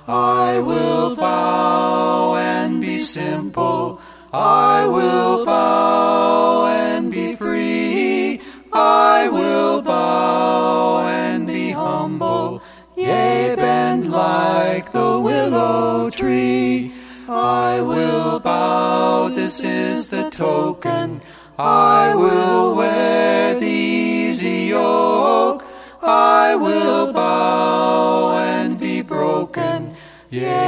I will bow and be simple. I will bow and be free. I will bow and be humble. Yea, bend like the willow tree. I will bow, this is the token. I will wear the easy yoke. I will bow and be broken. Yea,